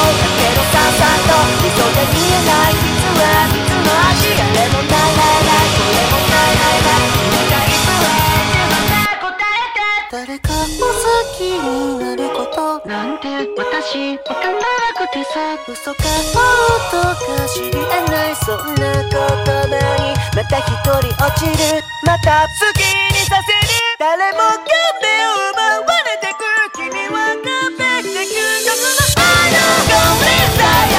だけどさっさと嘘が見えない実は水の味あれもないないないこれもないないない君がいつは自分で答えて誰かを好きになることなんて私わからなくてさ嘘か本当か知り得ないそんな言葉にまた一人落ちるまた好きにさせる誰も夢を奪われてく君は完璧で究極の愛のゴールさ